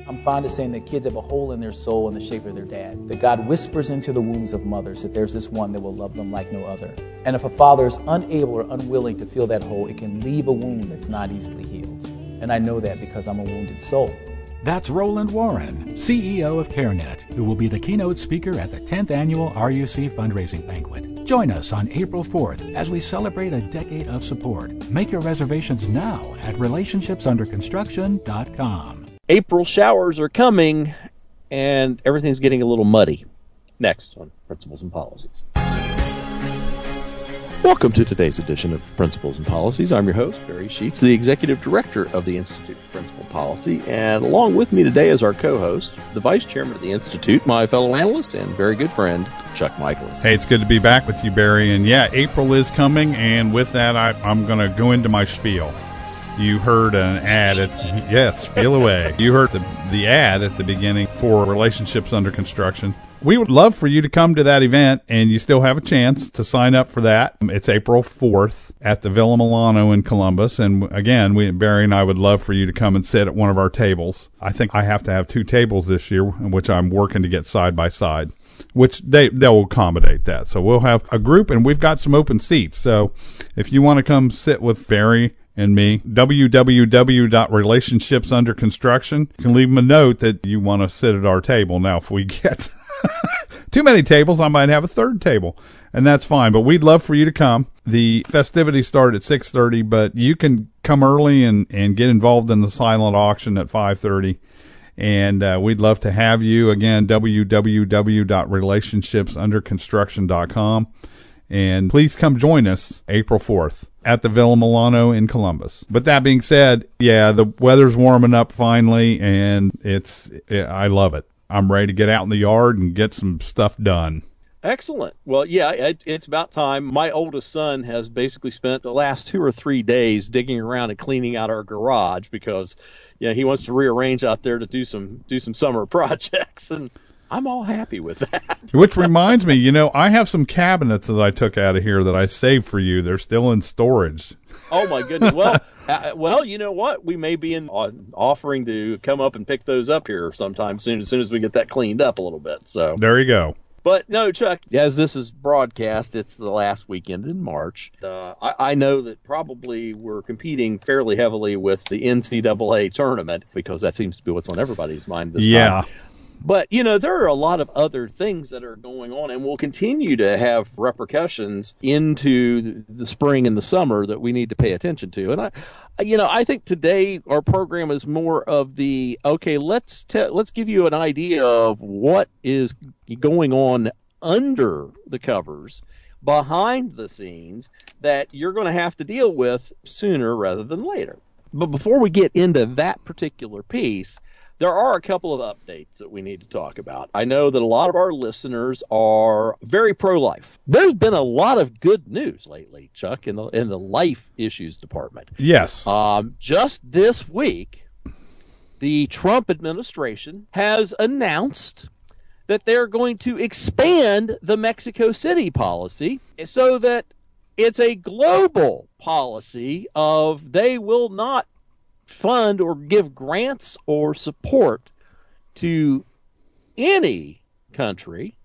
I'm fond of saying that kids have a hole in their soul in the shape of their dad, that God whispers into the wombs of mothers that there's this one that will love them like no other. And if a father is unable or unwilling to fill that hole, it can leave a wound that's not easily healed. And I know that because I'm a wounded soul. That's Roland Warren, CEO of CareNet, who will be the keynote speaker at the 10th Annual RUC Fundraising Banquet. Join us on April 4th as we celebrate a decade of support. Make your reservations now at relationshipsunderconstruction.com. April showers are coming, and everything's getting a little muddy. Next on Principles and Policies. Welcome to today's edition of Principles and Policies. I'm your host, Barry Sheets, the Executive Director of the Institute for Principal Policy, and along with me today is our co-host, the Vice Chairman of the Institute, my fellow analyst and very good friend, Chuck Michaelis. Hey, it's good to be back with you, Barry, and yeah, April is coming, and with that, I'm going to go into my spiel. You heard an ad spiel away. You heard the ad at the beginning for Relationships Under Construction. We would love for you to come to that event, and you still have a chance to sign up for that. It's April 4th at the Villa Milano in Columbus, and again, Barry and I would love for you to come and sit at one of our tables. I think I have to have 2 tables this year, which I'm working to get side by side, which they'll accommodate that. So we'll have a group, and we've got some open seats. So if you want to come sit with Barry and me, www.relationshipsunderconstruction. You can leave them a note that you want to sit at our table. Now, if we get too many tables, I might have a third table, and that's fine. But we'd love for you to come. The festivities start at 6:30, but you can come early and get involved in the silent auction at 5:30. And we'd love to have you. Again, www.relationshipsunderconstruction.com. And please come join us April 4th at the Villa Milano in Columbus. But that being said, yeah, the weather's warming up finally, and I love it. I'm ready to get out in the yard and get some stuff done. Excellent. Well, yeah, it's about time. My oldest son has basically spent the last 2 or 3 days digging around and cleaning out our garage because, he wants to rearrange out there to do some summer projects, and I'm all happy with that. Which reminds me, I have some cabinets that I took out of here that I saved for you. They're still in storage. Oh, my goodness. Well, you know what? We may be offering to come up and pick those up here sometime soon, as soon as we get that cleaned up a little bit. So there you go. But no, Chuck, as this is broadcast, it's the last weekend in March. I know that probably we're competing fairly heavily with the NCAA tournament because that seems to be what's on everybody's mind this time. But, there are a lot of other things that are going on and will continue to have repercussions into the spring and the summer that we need to pay attention to. And I think today our program is more of the, okay, let's give you an idea of what is going on under the covers, behind the scenes, that you're going to have to deal with sooner rather than later. But before we get into that particular piece, there are a couple of updates that we need to talk about. I know that a lot of our listeners are very pro-life. There's been a lot of good news lately, Chuck, in the life issues department. Yes. Just this week, the Trump administration has announced that they're going to expand the Mexico City policy so that it's a global policy of they will not fund or give grants or support to any country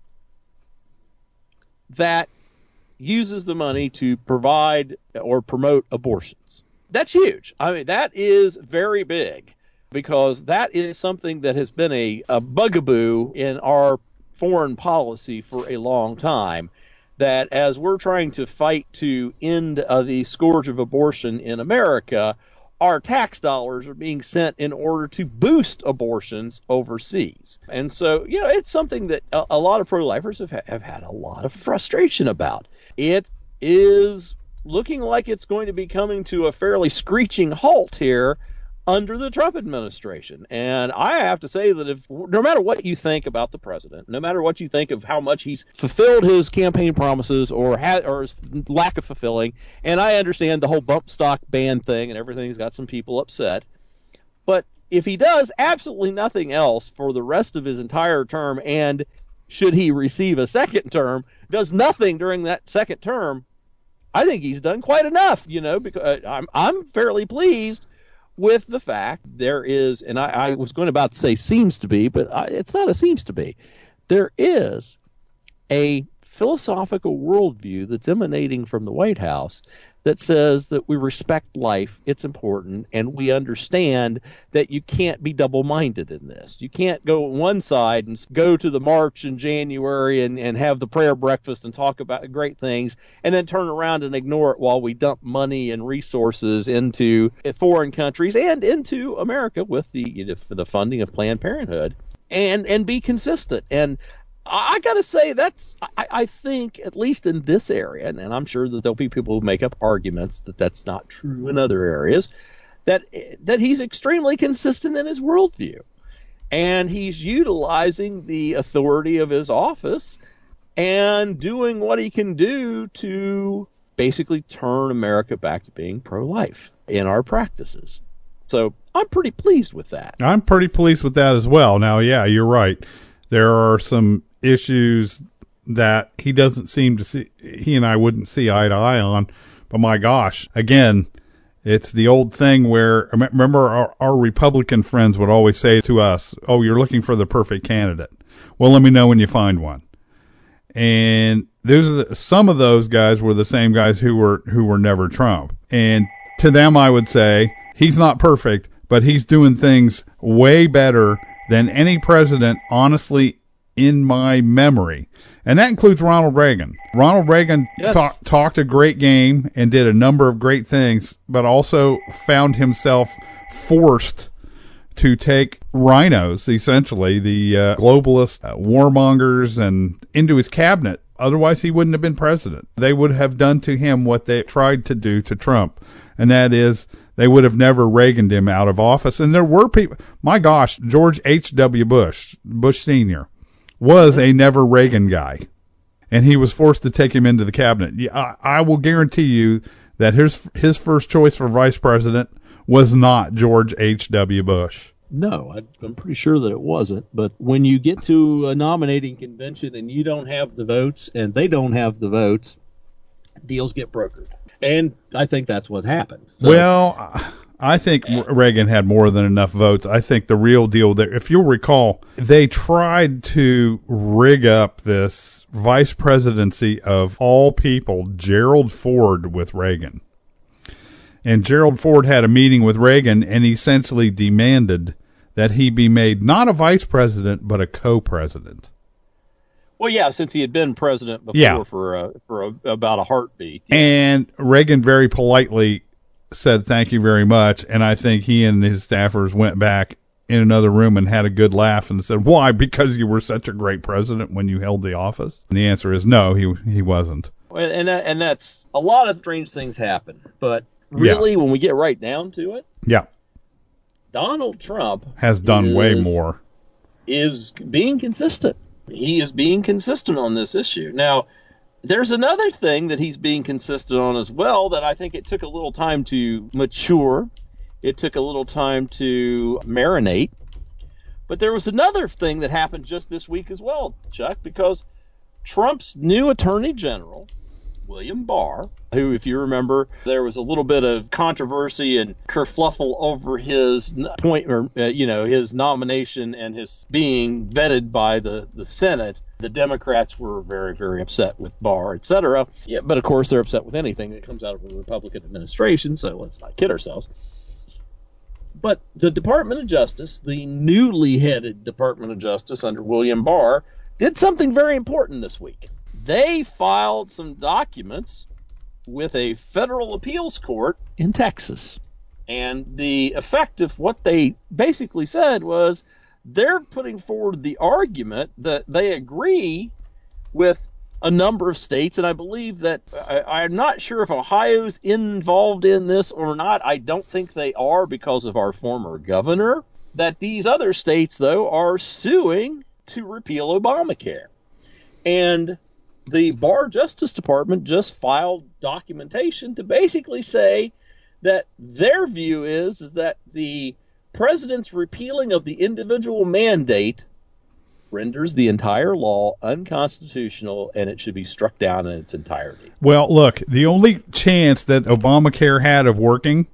that uses the money to provide or promote abortions. That's huge. I mean, that is very big because that is something that has been a bugaboo in our foreign policy for a long time, that as we're trying to fight to end the scourge of abortion in America, our tax dollars are being sent in order to boost abortions overseas. And so, it's something that a lot of pro-lifers have had a lot of frustration about. It is looking like it's going to be coming to a fairly screeching halt here under the Trump administration. And I have to say that no matter what you think about the president, no matter what you think of how much he's fulfilled his campaign promises or his lack of fulfilling, and I understand the whole bump stock ban thing and everything's got some people upset, but if he does absolutely nothing else for the rest of his entire term, and should he receive a second term, does nothing during that second term, I think he's done quite enough, because I'm fairly pleased with the fact there is, and I was going about to say seems to be, but it's not a seems to be. There is a philosophical worldview that's emanating from the White House that says that we respect life, it's important, and we understand that you can't be double-minded in this. You can't go on one side and go to the march in January and have the prayer breakfast and talk about great things, and then turn around and ignore it while we dump money and resources into foreign countries and into America with the funding of Planned Parenthood, and be consistent. And I got to say, I think, at least in this area, and I'm sure that there'll be people who make up arguments that that's not true in other areas, that he's extremely consistent in his worldview. And he's utilizing the authority of his office and doing what he can do to basically turn America back to being pro-life in our practices. So I'm pretty pleased with that. I'm pretty pleased with that as well. Now, yeah, you're right. There are some issues that he doesn't seem to see, he and I wouldn't see eye to eye on, but my gosh, again, it's the old thing where, remember our Republican friends would always say to us, oh, you're looking for the perfect candidate. Well, let me know when you find one. And some of those guys were the same guys who were never Trump. And to them, I would say, he's not perfect, but he's doing things way better than any president, honestly, in my memory. And that includes Ronald Reagan. Ronald Reagan yes. talked a great game and did a number of great things, but also found himself forced to take rhinos, essentially, the globalist warmongers, and into his cabinet. Otherwise, he wouldn't have been president. They would have done to him what they tried to do to Trump, and that is they would have never Reaganed him out of office. And there were people, my gosh, George H.W. Bush Sr., was a never Reagan guy, and he was forced to take him into the cabinet. I will guarantee you that his first choice for vice president was not George H.W. Bush. No, I'm pretty sure that it wasn't. But when you get to a nominating convention and you don't have the votes and they don't have the votes, deals get brokered. And I think that's what happened. So, well, I think Reagan had more than enough votes. I think the real deal there, if you'll recall, they tried to rig up this vice presidency of all people, Gerald Ford, with Reagan. And Gerald Ford had a meeting with Reagan and essentially demanded that he be made not a vice president, but a co-president. Well, yeah, since he had been president before for about a heartbeat. Yeah. And Reagan very politely said thank you very much, and I think he and his staffers went back in another room and had a good laugh and said, why? Because you were such a great president when you held the office? And the answer is no, he wasn't. And that's a lot of strange things happen, but really, when we get right down to it, Donald Trump has done way more. Is being consistent. He is being consistent on this issue. Now, there's another thing that he's being consistent on as well that I think it took a little time to mature. It took a little time to marinate. But there was another thing that happened just this week as well, Chuck, because Trump's new attorney general, William Barr, who, if you remember, there was a little bit of controversy and kerfluffle over his his nomination and his being vetted by the Senate. The Democrats were very, very upset with Barr, etc. Yeah, but of course they're upset with anything that comes out of a Republican administration, so let's not kid ourselves. But the Department of Justice, the newly headed Department of Justice under William Barr, did something very important this week. They filed some documents with a federal appeals court in Texas. And the effect of what they basically said was they're putting forward the argument that they agree with a number of states, and I believe that I'm not sure if Ohio's involved in this or not. I don't think they are because of our former governor. That these other states, though, are suing to repeal Obamacare. And the Barr Justice Department just filed documentation to basically say that their view is that the president's repealing of the individual mandate renders the entire law unconstitutional and it should be struck down in its entirety. Well, look, the only chance that Obamacare had of working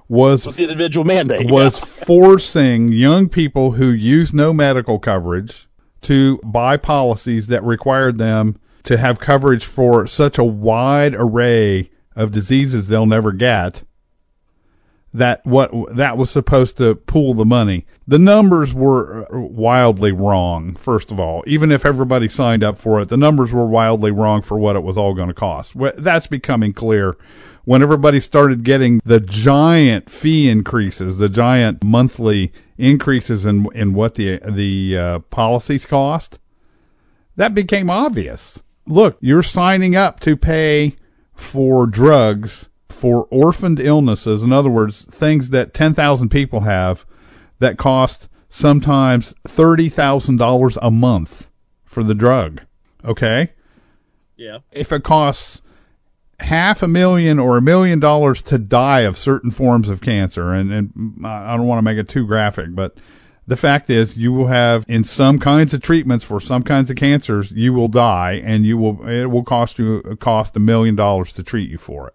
was the individual mandate. Was forcing young people who use no medical coverage to buy policies that required them to have coverage for such a wide array of diseases they'll never get. That was supposed to pool the money. The numbers were wildly wrong, first of all. Even if everybody signed up for it, the numbers were wildly wrong for what it was all going to cost. That's becoming clear when everybody started getting the giant fee increases, the giant monthly increases in what the policies cost. That became obvious. Look, you're signing up to pay for drugs for orphaned illnesses, in other words, things that 10,000 people have that cost sometimes $30,000 a month for the drug. Okay? Yeah. If it costs $500,000 or $1 million to die of certain forms of cancer, and I don't want to make it too graphic, but the fact is you will have, in some kinds of treatments for some kinds of cancers, you will die, and it will cost $1 million to treat you for it.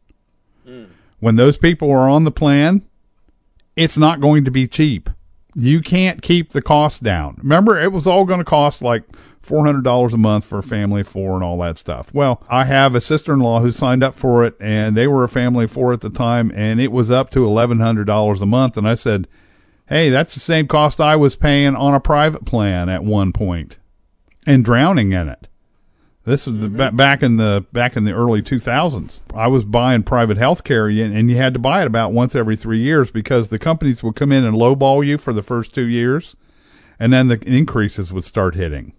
When those people are on the plan, it's not going to be cheap. You can't keep the cost down. Remember, it was all going to cost like $400 a month for a family of four and all that stuff. Well, I have a sister-in-law who signed up for it, and they were a family of four at the time, and it was up to $1,100 a month. And I said, hey, that's the same cost I was paying on a private plan at one point, and drowning in it. This is back in the early 2000s. I was buying private health care, and you had to buy it about once every 3 years because the companies would come in and lowball you for the first 2 years, and then the increases would start hitting.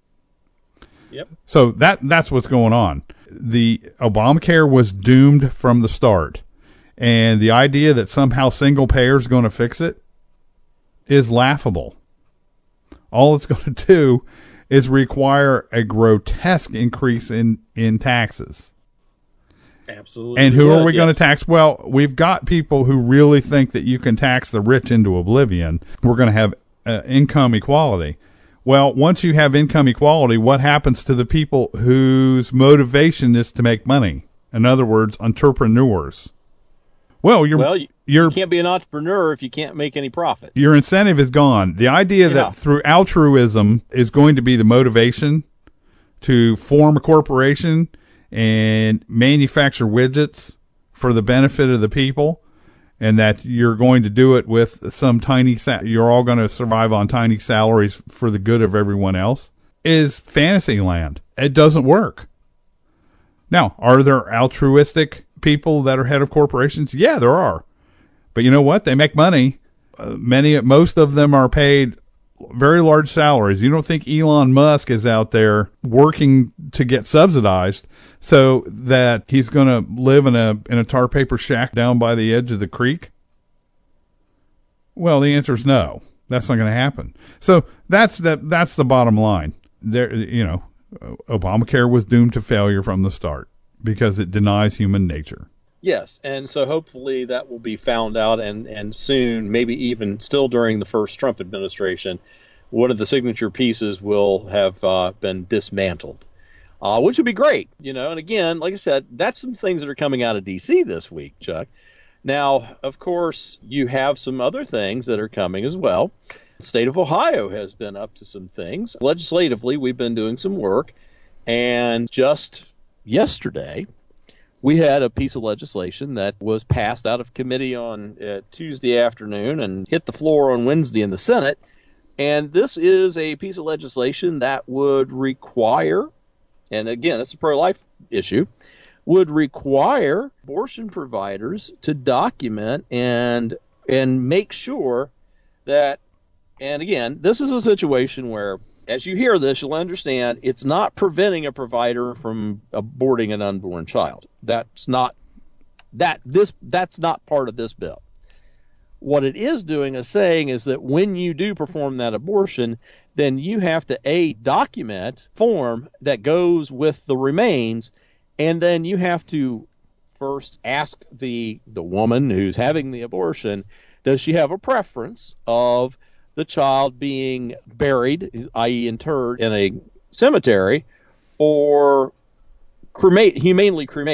Yep. So that's what's going on. The Obamacare was doomed from the start, and the idea that somehow single payer is going to fix it is laughable. All it's going to do is require a grotesque increase in taxes. Absolutely. And who are we going to tax? Well, we've got people who really think that you can tax the rich into oblivion. We're going to have income equality. Well, once you have income equality, what happens to the people whose motivation is to make money? In other words, entrepreneurs. Well, you can't be an entrepreneur if you can't make any profit. Your incentive is gone. The idea that through altruism is going to be the motivation to form a corporation and manufacture widgets for the benefit of the people, and that you're going to do it with some you're all going to survive on tiny salaries for the good of everyone else, is fantasy land. It doesn't work. Now, are there altruistic people that are head of corporations? Yeah, there are. But you know what? They make money. Most of them are paid very large salaries. You don't think Elon Musk is out there working to get subsidized so that he's going to live in a tar paper shack down by the edge of the creek? Well, the answer is no. That's not going to happen. So that's the bottom line. Obamacare was doomed to failure from the start because it denies human nature. Yes, and so hopefully that will be found out, and soon, maybe even still during the first Trump administration, one of the signature pieces will have been dismantled, which would be great. And again, like I said, that's some things that are coming out of D.C. this week, Chuck. Now, of course, you have some other things that are coming as well. The state of Ohio has been up to some things. Legislatively, we've been doing some work, and just yesterday, we had a piece of legislation that was passed out of committee on Tuesday afternoon and hit the floor on Wednesday in the Senate. And this is a piece of legislation that would require, and again, it's a pro-life issue, would require abortion providers to document and make sure that, and again, this is a situation where, as you hear this, you'll understand it's not preventing a provider from aborting an unborn child. That's not part of this bill. What it is doing is saying is that when you do perform that abortion, then you have to document form that goes with the remains, and then you have to first ask the woman who's having the abortion, does she have a preference of the child being buried, i.e. interred in a cemetery, or humanely cremated?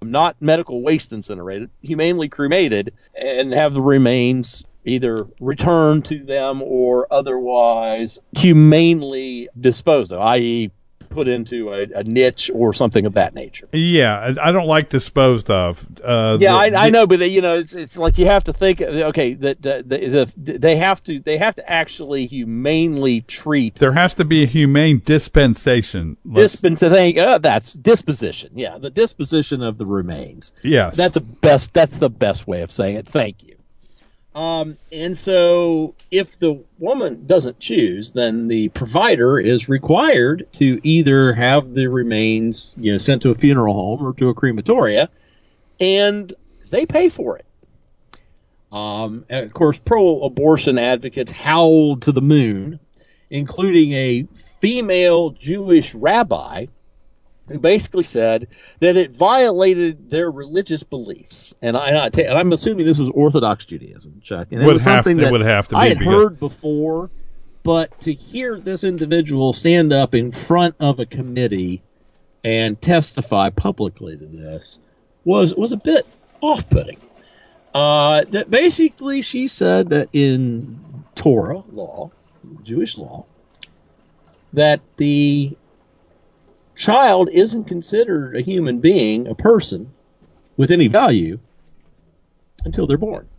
not medical waste incinerated, humanely cremated, and have the remains either returned to them or otherwise humanely disposed of, i.e. put into a niche or something of that nature. Yeah, I don't like disposed of. I know, but it's like you have to think. Okay, that they have to actually humanely treat. There has to be a humane dispensation. That's disposition. Yeah, the disposition of the remains. Yes, that's the best way of saying it. Thank you. And so if the woman doesn't choose, then the provider is required to either have the remains, sent to a funeral home or to a crematoria, and they pay for it. And of course, pro-abortion advocates howled to the moon, including a female Jewish rabbi who basically said that it violated their religious beliefs. And I'm assuming this was Orthodox Judaism, Chuck. And it was something that would have to be I had heard before, but to hear this individual stand up in front of a committee and testify publicly to this was a bit off-putting. That basically she said that in Torah law, Jewish law, that the child isn't considered a human being, a person with any value, until they're born.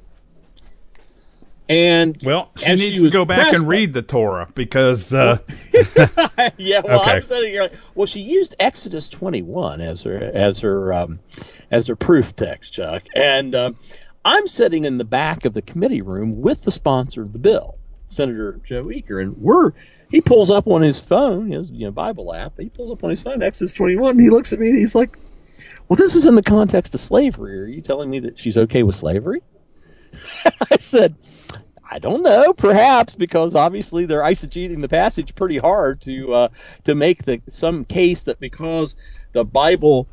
And she needs to go back and read the Torah because I'm sitting here. Well, she used Exodus 21 as her proof text, Chuck. And I'm sitting in the back of the committee room with the sponsor of the bill, Senator Joe Eaker, and he pulls up on his phone, his Bible app. He pulls up on his phone, Exodus 21, and he looks at me and he's like, "Well, this is in the context of slavery. Are you telling me that she's okay with slavery?" I said, "I don't know, perhaps, because obviously they're eisegeting the passage pretty hard to make some case that because the Bible,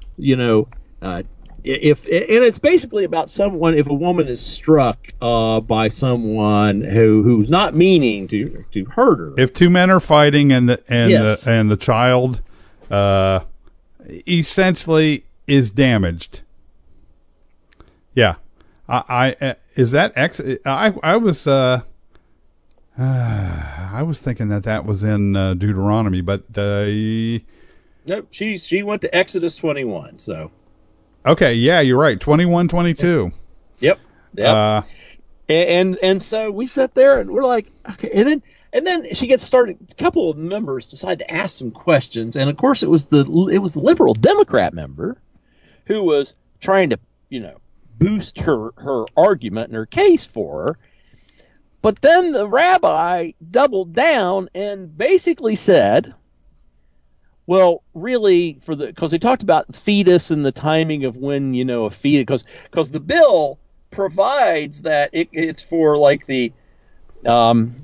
if it's basically about someone, if a woman is struck by someone who's not meaning to hurt her. If two men are fighting and the child essentially is damaged. Yeah. I was thinking that was in Deuteronomy, but nope, she went to Exodus 21, so okay, yeah, you're right. 21-22. Yep. And so we sat there and we're like, okay, and then she gets started. A couple of members decide to ask some questions, and of course it was the liberal Democrat member who was trying to boost her argument and her case for her. But then the rabbi doubled down and basically said, well, really, because they talked about fetus and the timing of when, a fetus, because the bill provides that it's for like the zygote,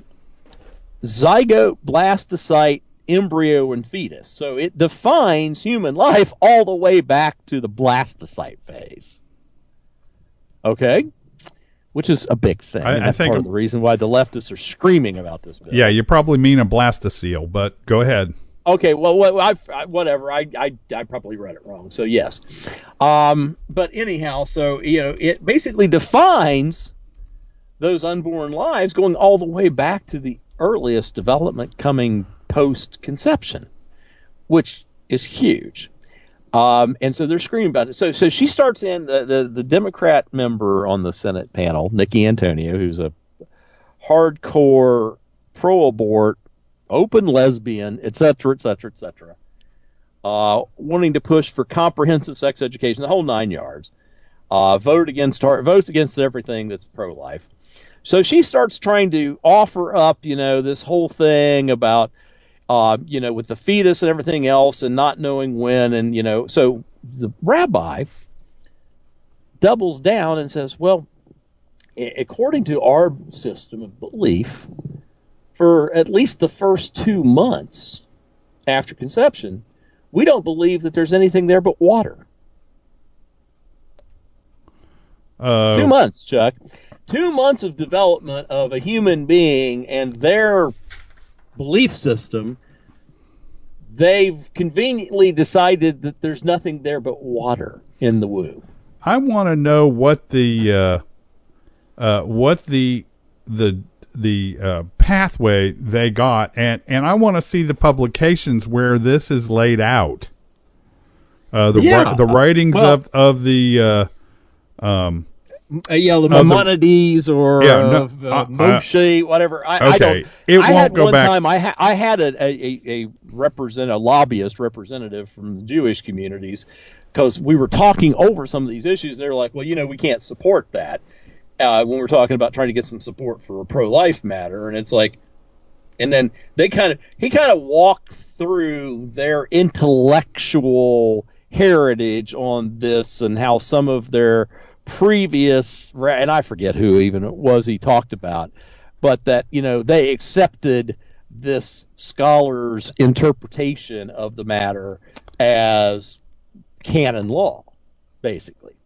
blastocyte, embryo, and fetus. So it defines human life all the way back to the blastocyte phase. Okay? Which is a big thing. That's part of the reason why the leftists are screaming about this bill. Yeah, you probably mean a blastocele, but go ahead. Okay, well, whatever. I probably read it wrong, so yes. But anyhow, so it basically defines those unborn lives going all the way back to the earliest development coming post-conception, which is huge. And so they're screaming about it. So she starts in the Democrat member on the Senate panel, Nikki Antonio, who's a hardcore pro-abort, open lesbian, etc., wanting to push for comprehensive sex education, the whole 9 yards. Votes against everything that's pro-life. So she starts trying to offer up, this whole thing about, with the fetus and everything else and not knowing when. And, so the rabbi doubles down and says, well, according to our system of belief, for at least the first 2 months after conception, we don't believe that there's anything there but water. 2 months, Chuck. 2 months of development of a human being and their belief system, they've conveniently decided that there's nothing there but water in the womb. I want to know what the pathway they got, and I want to see the publications where this is laid out. The writings of the the Maimonides or Moshe, whatever. I don't. It I won't had go one back. time. I had a lobbyist representative from the Jewish communities, because we were talking over some of these issues. And they're like, well, we can't support that when we're talking about trying to get some support for a pro-life matter. And it's like, and then he kind of walked through their intellectual heritage on this and how some of their previous, and I forget who even it was he talked about, but that, they accepted this scholar's interpretation of the matter as canon law, basically.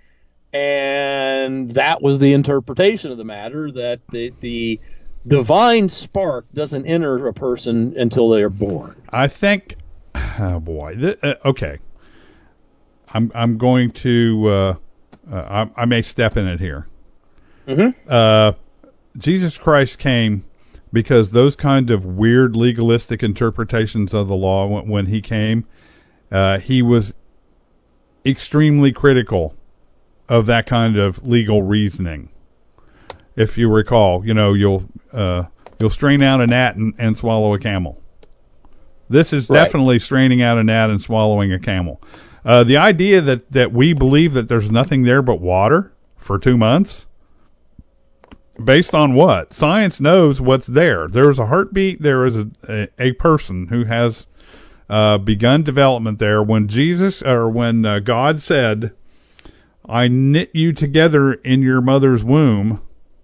And that was the interpretation of the matter, that the divine spark doesn't enter a person until they are born. I think, oh boy, okay. I'm going to, I may step in it here. Mm-hmm. Jesus Christ came because those kind of weird legalistic interpretations of the law, when he came, he was extremely critical of that kind of legal reasoning. If you recall, you'll strain out a gnat and swallow a camel. This is definitely straining out a gnat and swallowing a camel. The idea that we believe that there's nothing there but water for 2 months, based on what? Science knows what's there. There is a heartbeat. There is a person who has begun development there. When God said, "I knit you together in your mother's womb,"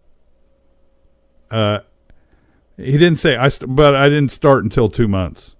he didn't say, but I didn't start until 2 months.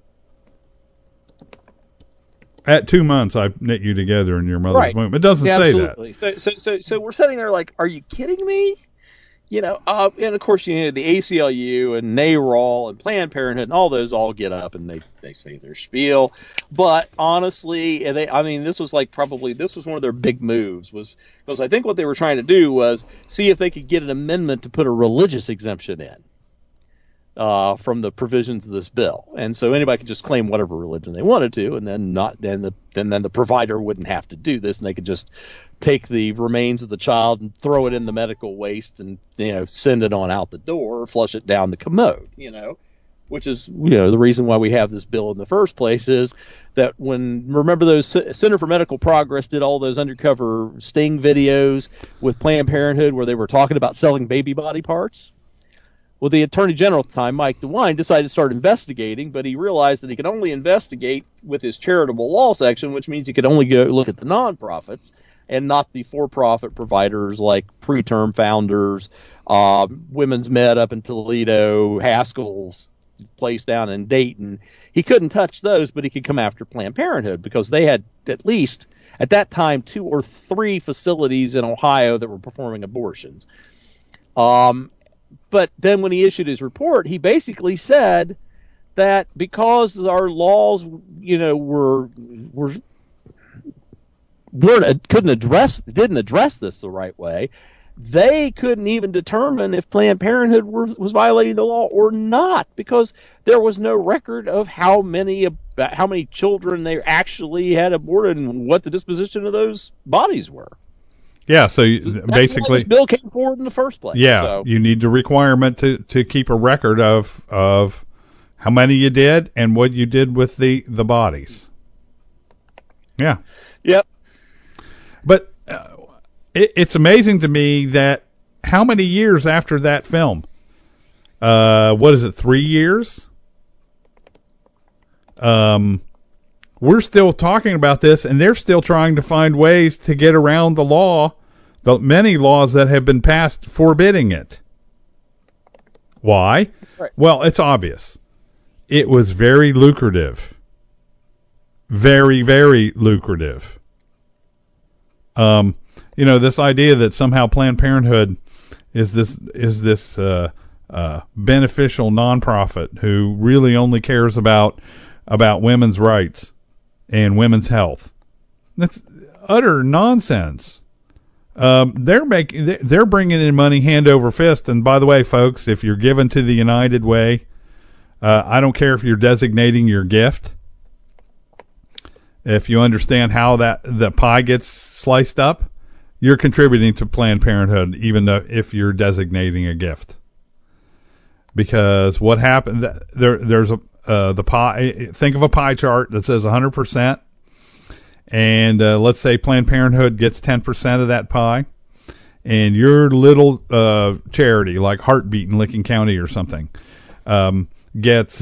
At 2 months, I knit you together in your mother's womb. It doesn't say that. So we're sitting there like, are you kidding me? And of course, the ACLU and NARAL and Planned Parenthood and all those all get up and they say their spiel. But honestly, this was one of their big moves, was because I think what they were trying to do was see if they could get an amendment to put a religious exemption in. From the provisions of this bill, and so anybody could just claim whatever religion they wanted to, and then the provider wouldn't have to do this, and they could just take the remains of the child and throw it in the medical waste, and send it on out the door, or flush it down the commode. Which is the reason why we have this bill in the first place, is that remember those Center for Medical Progress did all those undercover sting videos with Planned Parenthood where they were talking about selling baby body parts. Well, the Attorney General at the time, Mike DeWine, decided to start investigating, but he realized that he could only investigate with his charitable law section, which means he could only go look at the nonprofits and not the for-profit providers like Preterm Founders, Women's Med up in Toledo, Haskell's place down in Dayton. He couldn't touch those, but he could come after Planned Parenthood because they had at least, at that time, 2 or 3 facilities in Ohio that were performing abortions. But then when he issued his report, he basically said that because our laws, didn't address this the right way, they couldn't even determine if Planned Parenthood was violating the law or not, because there was no record of how many children they actually had aborted and what the disposition of those bodies were. Yeah, so that's basically, why this bill came forward in the first place. Yeah, so. You need the requirement to keep a record of how many you did and what you did with the bodies. Yeah. Yep. But it's amazing to me that how many years after that film? What is it? 3 years? We're still talking about this, and they're still trying to find ways to get around the law, the many laws that have been passed forbidding it. Why? Right. Well, it's obvious. It was very lucrative. Very, very lucrative. This idea that somehow Planned Parenthood is this beneficial nonprofit who really only cares about about women's rights and women's health. That's utter nonsense. They're bringing in money hand over fist. And by the way, folks, if you're given to the United Way, I don't care if you're designating your gift. If you understand how the pie gets sliced up, you're contributing to Planned Parenthood, even though if you're designating a gift. Because what happened? There's the pie. Think of a pie chart that says 100%, and let's say Planned Parenthood gets 10% of that pie, and your little charity like Heartbeat in Licking County or something gets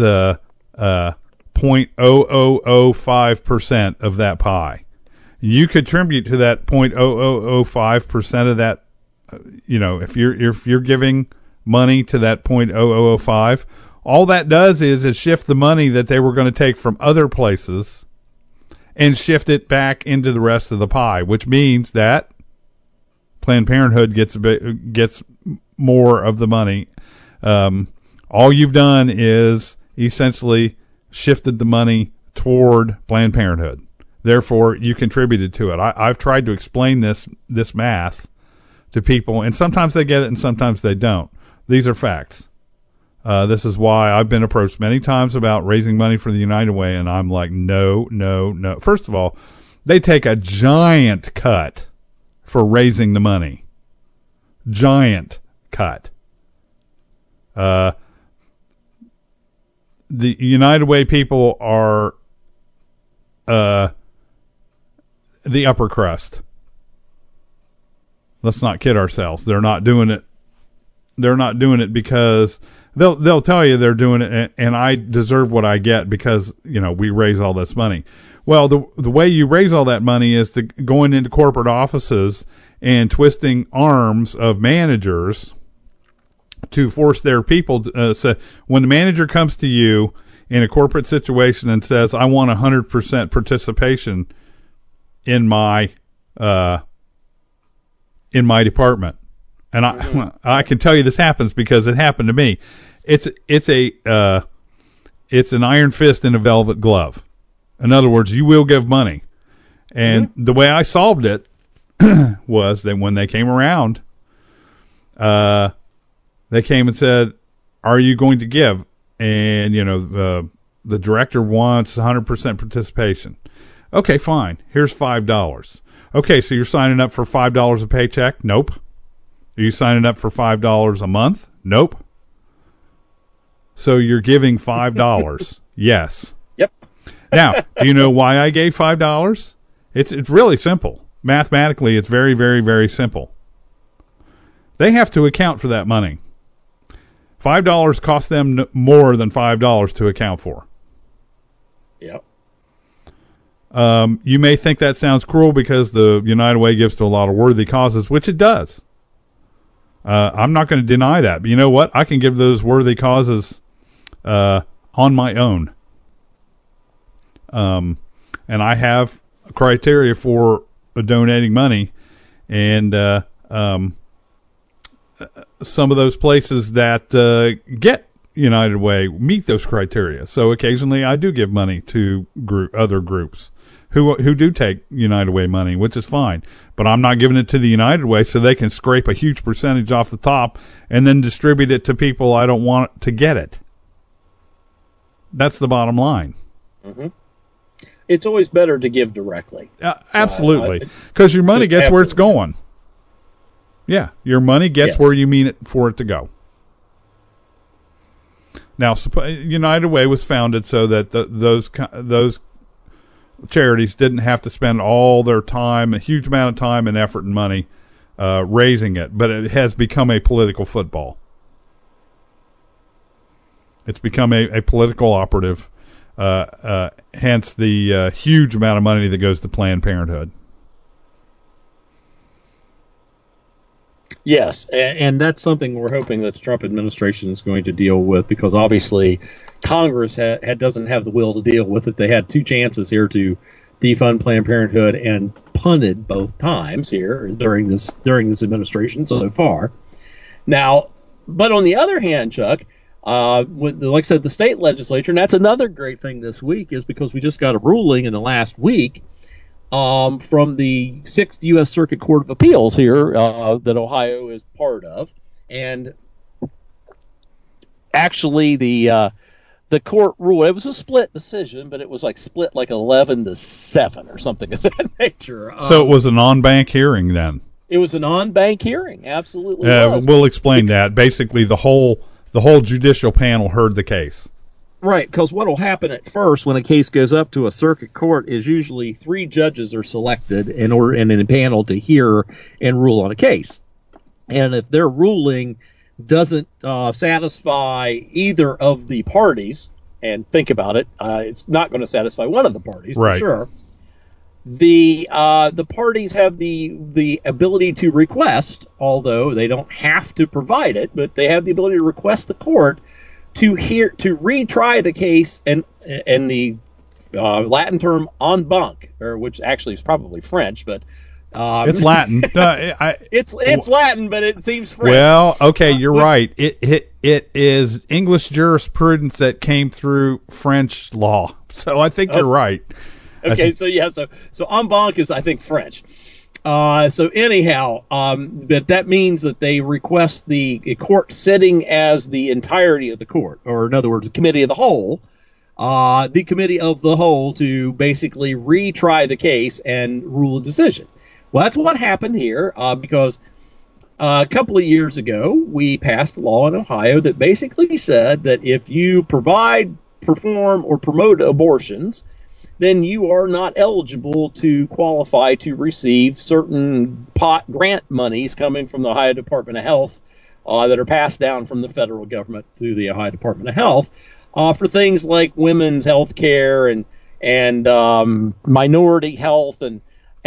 0.0005% of that pie. You contribute to that 0.0005% of that. If you're giving money to that 0.0005, all that does is shift the money that they were going to take from other places and shift it back into the rest of the pie, which means that Planned Parenthood gets more of the money. All you've done is essentially shifted the money toward Planned Parenthood. Therefore, you contributed to it. I've tried to explain this math to people, and sometimes they get it and sometimes they don't. These are facts. This is why I've been approached many times about raising money for the United Way, and I'm like, no. First of all, they take a giant cut for raising the money. Giant cut. The United Way people are the upper crust. Let's not kid ourselves. They're not doing it. They're not doing it because they'll tell you they're doing it, and I deserve what I get because we raise all this money. Well, the way you raise all that money is to going into corporate offices and twisting arms of managers to force their people. So when the manager comes to you in a corporate situation and says, "I want 100% participation in my department," and I can tell you this happens because it happened to me. It's an iron fist in a velvet glove. In other words, you will give money. And the way I solved it was that when they came around, they came and said, "Are you going to give?" And the director wants 100% participation. Okay, fine. Here's $5. Okay, so you're signing up for $5 a paycheck? Nope. Are you signing up for $5 a month? Nope. So you're giving $5? Yes. Yep. Now, do you know why I gave $5? It's really simple. Mathematically, it's very, very, very simple. They have to account for that money. $5 costs them more than $5 to account for. Yep. You may think that sounds cruel because the United Way gives to a lot of worthy causes, which it does. I'm not going to deny that. But you know what? I can give those worthy causes on my own. And I have a criteria for donating money. And some of those places that get United Way meet those criteria. So occasionally I do give money to other groups who do take United Way money, which is fine. But I'm not giving it to the United Way so they can scrape a huge percentage off the top and then distribute it to people I don't want to get it. That's the bottom line. Mm-hmm. It's always better to give directly. Absolutely. Because your money gets where it's going. Yeah, your money gets where you mean it for it to go. Now, United Way was founded so that those charities didn't have to spend all their time, a huge amount of time and effort and money raising it, but it has become a political football. It's become a political operative, hence the huge amount of money that goes to Planned Parenthood. Yes, and that's something we're hoping that the Trump administration is going to deal with, because obviously Congress doesn't have the will to deal with it. They had two chances here to defund Planned Parenthood and punted both times here during this administration so far. Now, but on the other hand, Chuck, Like I said, the state legislature, and that's another great thing this week, is because we just got a ruling in the last week from the 6th U.S. Circuit Court of Appeals here that Ohio is part of. And actually, the court ruled, it was a split decision, but it was split 11-7 or something of that nature. So it was an en-banc hearing then? It was an en-banc hearing, absolutely was. We'll explain that. Basically, the whole judicial panel heard the case. Right, because what will happen at first when a case goes up to a circuit court is usually 3 judges are selected in a panel to hear and rule on a case. And if their ruling doesn't satisfy either of the parties, and think about it, it's not going to satisfy one of the parties, right, for sure. The parties have the ability to request, although they don't have to provide it, but they have the ability to request the court to retry the case, and the Latin term en banc, or which actually is probably French, but it's Latin. It's Latin, but it seems French. Well, okay, you're right. It is English jurisprudence that came through French law, so I think you're right. Okay, so en banc is, I think, French. So anyhow, but that means that they request the court sitting as the entirety of the court, or in other words, the committee of the whole, to basically retry the case and rule a decision. Well, that's what happened here, because a couple of years ago, we passed a law in Ohio that basically said that if you provide, perform, or promote abortions, then you are not eligible to qualify to receive certain grant monies coming from the Ohio Department of Health that are passed down from the federal government through the Ohio Department of Health for things like women's health care and minority health and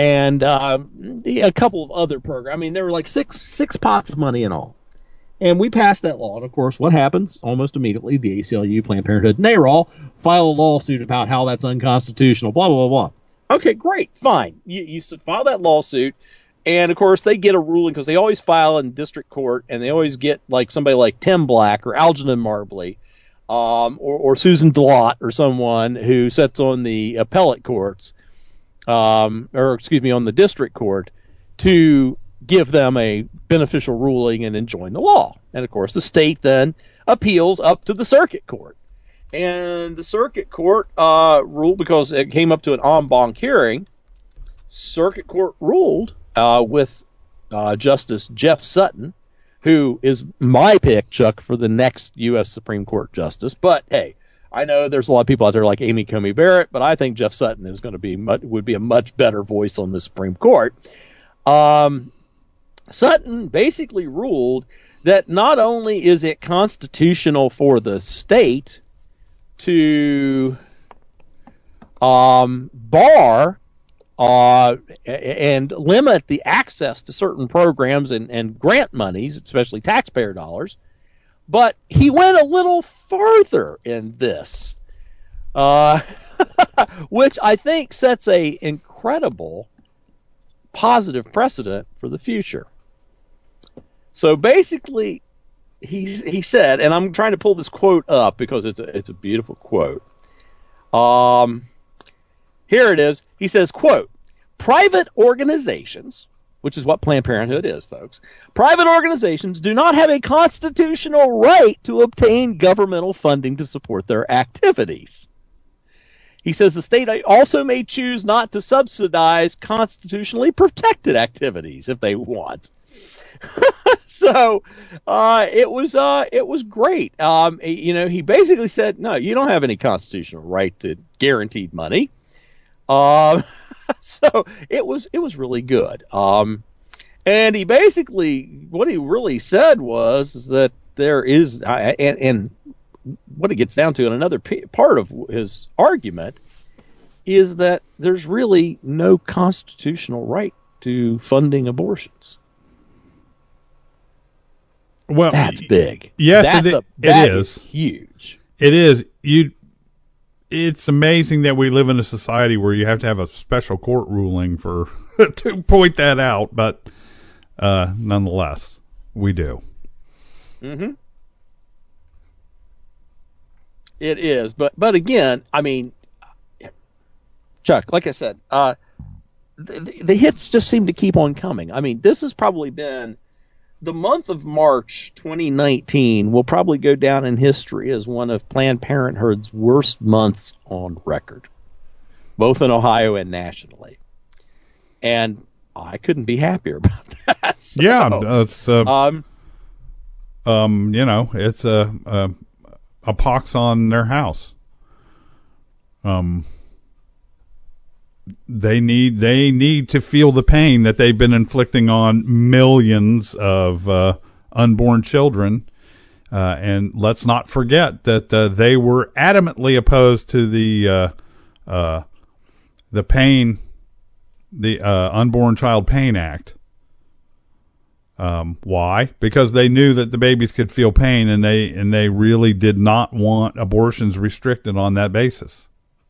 a couple of other programs. I mean, there were six pots of money in all. And we passed that law. And, of course, what happens? Almost immediately, the ACLU, Planned Parenthood, and NARAL file a lawsuit about how that's unconstitutional, blah, blah, blah, blah. Okay, great, fine. You file that lawsuit, and, of course, they get a ruling because they always file in district court, and they always get somebody like Tim Black or Algernon Marbley or Susan Dlott or someone who sits on the appellate courts, on the district court to give them a beneficial ruling and enjoin the law. And, of course, the state then appeals up to the circuit court. And the circuit court ruled, because it came up to an en banc hearing, circuit court ruled with Justice Jeff Sutton, who is my pick, Chuck, for the next U.S. Supreme Court justice. But, hey, I know there's a lot of people out there like Amy Coney Barrett, but I think Jeff Sutton is going to would be a much better voice on the Supreme Court. Sutton basically ruled that not only is it constitutional for the state to bar and limit the access to certain programs and grant monies, especially taxpayer dollars, but he went a little further in this, which I think sets a incredible positive precedent for the future. So basically, he said, and I'm trying to pull this quote up because it's a beautiful quote. Here it is. He says, quote, "Private organizations," which is what Planned Parenthood is, folks, "private organizations do not have a constitutional right to obtain governmental funding to support their activities." He says the state also may choose not to subsidize constitutionally protected activities if they want. So it was great. He basically said, no, you don't have any constitutional right to guaranteed money. So it was really good. And he basically, what he really said was that there is, and what it gets down to in another part of his argument is that there's really no constitutional right to funding abortions. Well, that's big. Yes, it is huge. It is. It's amazing that we live in a society where you have to have a special court ruling for to point that out, but nonetheless, we do. Mm-hmm. It is, but again, I mean, Chuck, like I said, the hits just seem to keep on coming. I mean, this has probably been the month of March 2019 will probably go down in history as one of Planned Parenthood's worst months on record, both in Ohio and nationally. And I couldn't be happier about that. So, yeah, it's it's a pox on their house. They need to feel the pain that they've been inflicting on millions of unborn children, and let's not forget that they were adamantly opposed to the Unborn Child Pain Act. Why? Because they knew that the babies could feel pain, and they really did not want abortions restricted on that basis.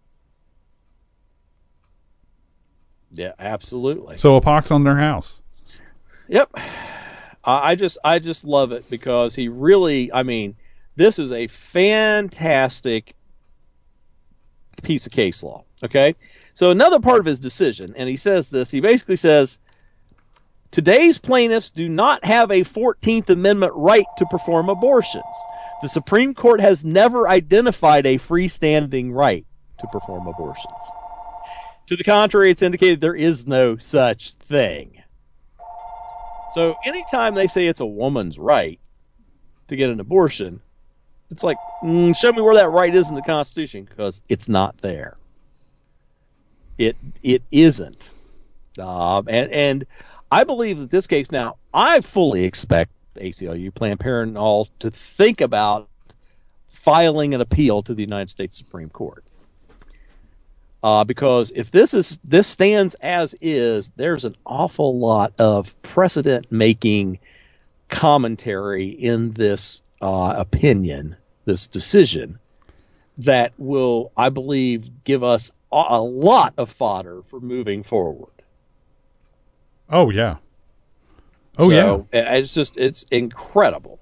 Yeah, absolutely. So a pox on their house. Yep. I just love it because he really, I mean, this is a fantastic piece of case law. Okay. So another part of his decision, and he says this, he basically says, today's plaintiffs do not have a 14th Amendment right to perform abortions. The Supreme Court has never identified a freestanding right to perform abortions. To the contrary, it's indicated there is no such thing. So anytime they say it's a woman's right to get an abortion, it's like, show me where that right is in the Constitution, because it's not there. It isn't. And I believe that this case now, I fully expect ACLU, Planned Parenthood, all to think about filing an appeal to the United States Supreme Court. Because if this stands as is, there's an awful lot of precedent-making commentary in this opinion, this decision, that will, I believe, give us a lot of fodder for moving forward. Oh yeah. Oh yeah. It's incredible.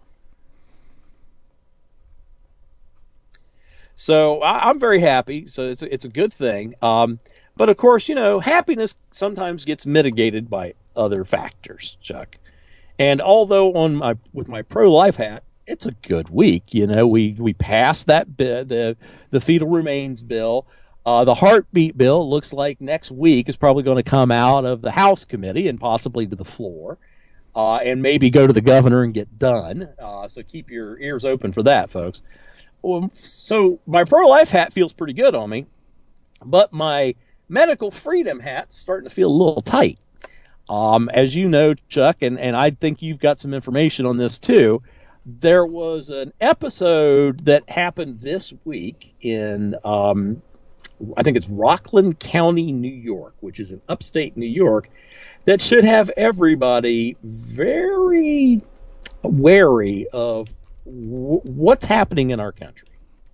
So I'm very happy. So it's a good thing. But of course, happiness sometimes gets mitigated by other factors, Chuck. And although with my pro-life hat, it's a good week. We passed that the fetal remains bill. The heartbeat bill looks like next week is probably going to come out of the House committee and possibly to the floor, and maybe go to the governor and get done. So keep your ears open for that, folks. So my pro-life hat feels pretty good on me, but my medical freedom hat's starting to feel a little tight. As you know, Chuck, and I think you've got some information on this too, there was an episode that happened this week in, I think it's Rockland County, New York, which is in upstate New York, that should have everybody very wary of what's happening in our country.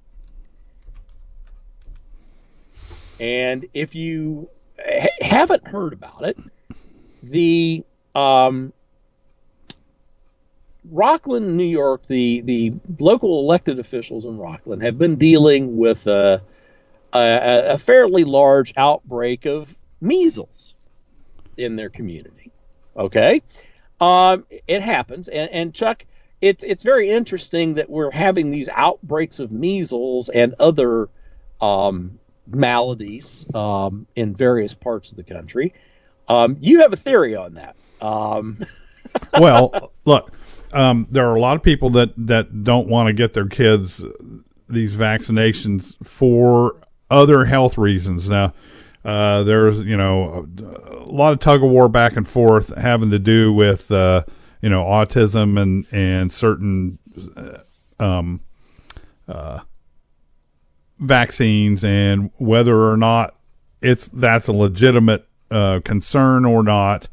And if you haven't heard about it, the Rockland, New York, the local elected officials in Rockland have been dealing with a fairly large outbreak of measles in their community. Okay? It happens. And Chuck, it's very interesting that we're having these outbreaks of measles and other maladies in various parts of the country. You have a theory on that. Well, look, there are a lot of people that don't want to get their kids these vaccinations for other health reasons. Now, there's, a lot of tug of war back and forth having to do with, autism and certain vaccines, and whether or not that's a legitimate concern or not.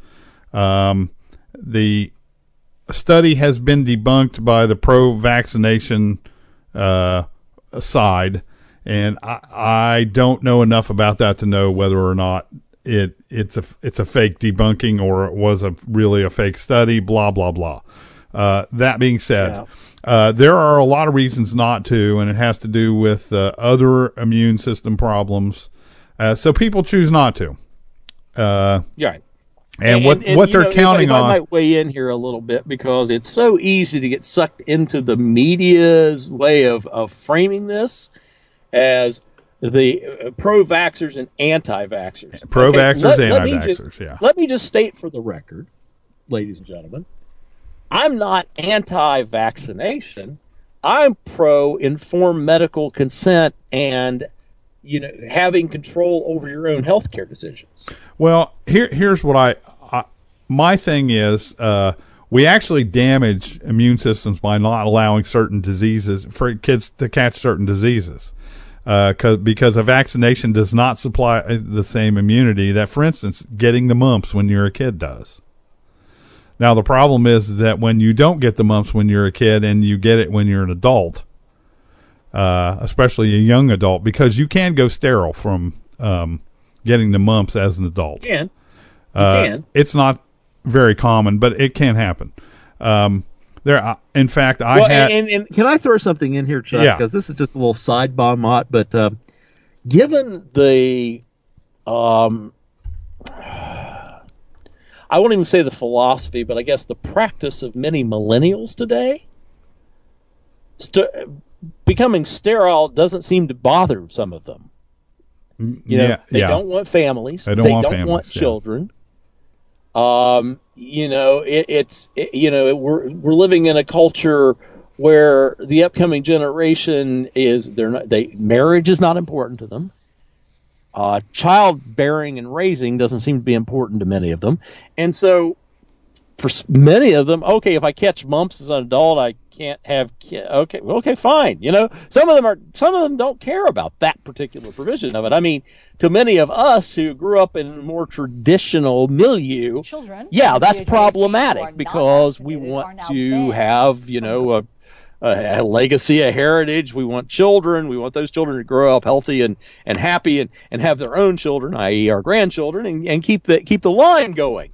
The study has been debunked by the pro-vaccination side, and I don't know enough about that to know whether or not it's a fake debunking or it was really a fake study. Blah blah blah. That being said, there are a lot of reasons not to, and it has to do with other immune system problems. So people choose not to. Right. And what they're counting on. I might weigh in here a little bit because it's so easy to get sucked into the media's way of framing this as the pro-vaxxers and anti-vaxxers. Pro-vaxxers, anti-vaxxers, Let me just state for the record, ladies and gentlemen, I'm not anti-vaccination. I'm pro-informed medical consent and having control over your own healthcare decisions. Well, here's what my thing is, we actually damage immune systems by not allowing certain diseases for kids to catch certain diseases. Because a vaccination does not supply the same immunity that, for instance, getting the mumps when you're a kid does. Now, the problem is that when you don't get the mumps when you're a kid and you get it when you're an adult, especially a young adult, because you can go sterile from getting the mumps as an adult. You can. It's not very common, but it can happen. In fact, and can I throw something in here, Chuck? Yeah. Because this is just a little sidebar, Mott. But given the, I won't even say the philosophy, but I guess the practice of many millennials today, becoming sterile doesn't seem to bother some of them. They don't want families. They don't want children. We're living in a culture where the upcoming generation marriage is not important to them. Childbearing and raising doesn't seem to be important to many of them. And so for many of them, okay, if I catch mumps as an adult, I can't have kids. Okay, fine. Some of them don't care about that particular provision of it. I mean, to many of us who grew up in a more traditional milieu, that's problematic because we want to have, a legacy, a heritage. We want children. We want those children to grow up healthy and happy and have their own children, i.e. our grandchildren, and keep the line going.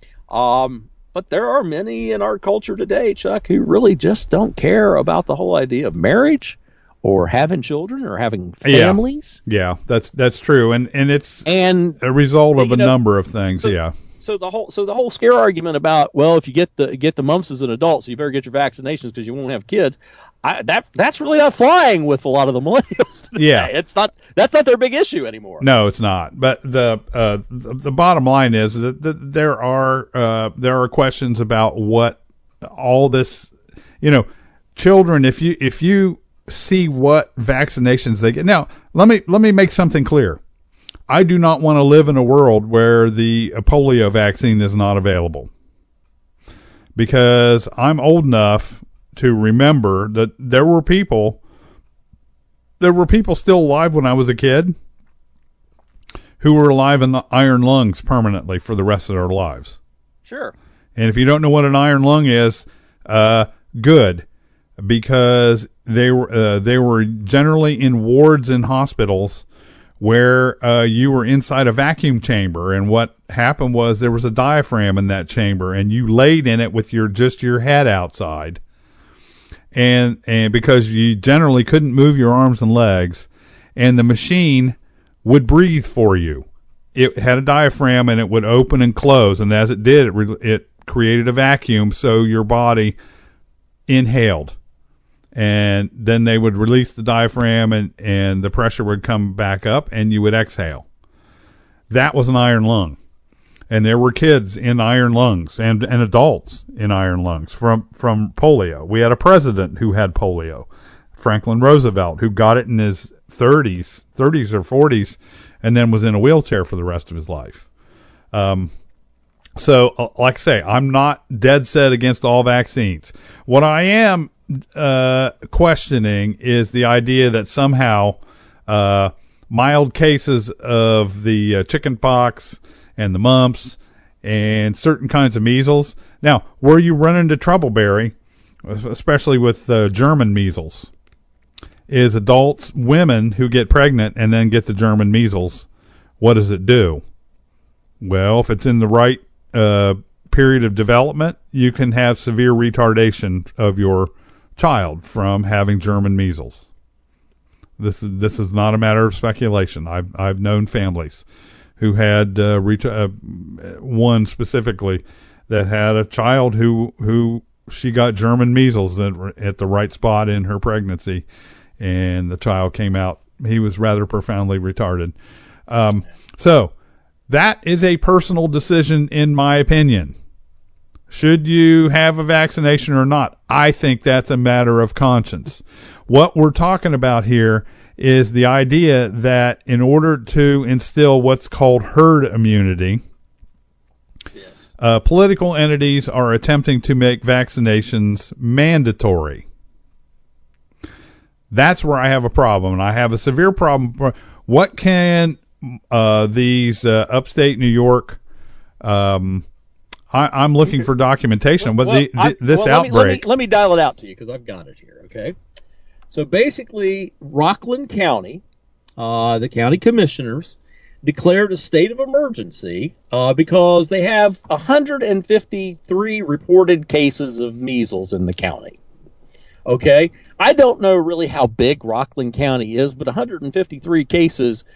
But there are many in our culture today, Chuck, who really just don't care about the whole idea of marriage or having children or having families. Yeah, that's true, and it's a result of a number of things. So the whole scare argument about, well, if you get the mumps as an adult, so you better get your vaccinations because you won't have kids. That's really not flying with a lot of the millennials today. Yeah, that's not their big issue anymore. No, it's not. But the bottom line is that there are questions about what all this, children. If you see what vaccinations they get. Now, let me make something clear. I do not want to live in a world where the polio vaccine is not available, because I'm old enough to remember that there were people still alive when I was a kid who were alive in the iron lungs permanently for the rest of their lives. Sure. And if you don't know what an iron lung is, good, because they were generally in wards in hospitals where you were inside a vacuum chamber, and what happened was there was a diaphragm in that chamber, and you laid in it with your head outside. And because you generally couldn't move your arms and legs, and the machine would breathe for you. It had a diaphragm, and it would open and close, and as it did, it created a vacuum, so your body inhaled. And then they would release the diaphragm, and the pressure would come back up, and you would exhale. That was an iron lung. And there were kids in iron lungs and adults in iron lungs from polio. We had a president who had polio, Franklin Roosevelt, who got it in his 30s or 40s, and then was in a wheelchair for the rest of his life. So, like I say, I'm not dead set against all vaccines. What I am questioning is the idea that somehow mild cases of the chicken pox and the mumps and certain kinds of measles. Now, where you run into trouble, Barry, especially with German measles, is women who get pregnant and then get the German measles. What does it do? Well, if it's in the right period of development, you can have severe retardation of your child from having German measles. This is not a matter of speculation. I've known families who had one specifically that had a child who she got German measles at the right spot in her pregnancy, and the child came out. He was rather profoundly retarded. So that is a personal decision, in my opinion. Should you have a vaccination or not? I think that's a matter of conscience. What we're talking about here is the idea that in order to instill what's called herd immunity, political entities are attempting to make vaccinations mandatory. That's where I have a problem, and I have a severe problem. What can these upstate New York? I'm looking for documentation, but this outbreak. Let me dial it out to you because I've got it here. Okay, so basically, Rockland County, the county commissioners declared a state of emergency because they have 153 reported cases of measles in the county. Okay, I don't know really how big Rockland County is, but 153 cases,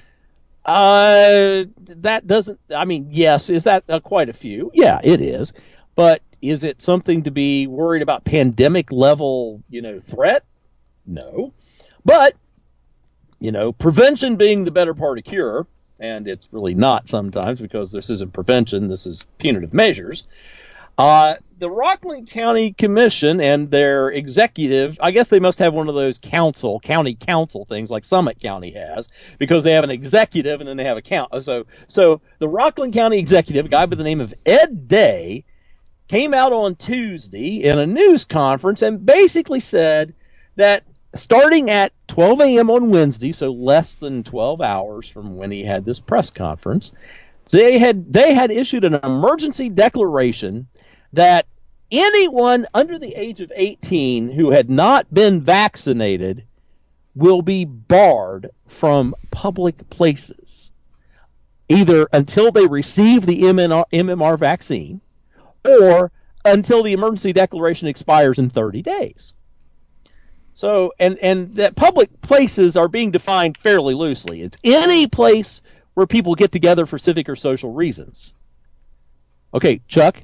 that doesn't, I mean, yes, is that quite a few? Yeah, it is. But is it something to be worried about pandemic level, threat? No. But, prevention being the better part of cure, and it's really not sometimes because this isn't prevention, this is punitive measures. The Rockland County Commission and their executive, I guess they must have one of those county council things like Summit County has, because they have an executive and then they have a So the Rockland County executive, a guy by the name of Ed Day, came out on Tuesday in a news conference and basically said that starting at 12 a.m. on Wednesday, so less than 12 hours from when he had this press conference, they had issued an emergency declaration that anyone under the age of 18 who had not been vaccinated will be barred from public places, either until they receive the MMR vaccine or until the emergency declaration expires in 30 days. So, and that public places are being defined fairly loosely. It's any place where people get together for civic or social reasons. Okay, Chuck,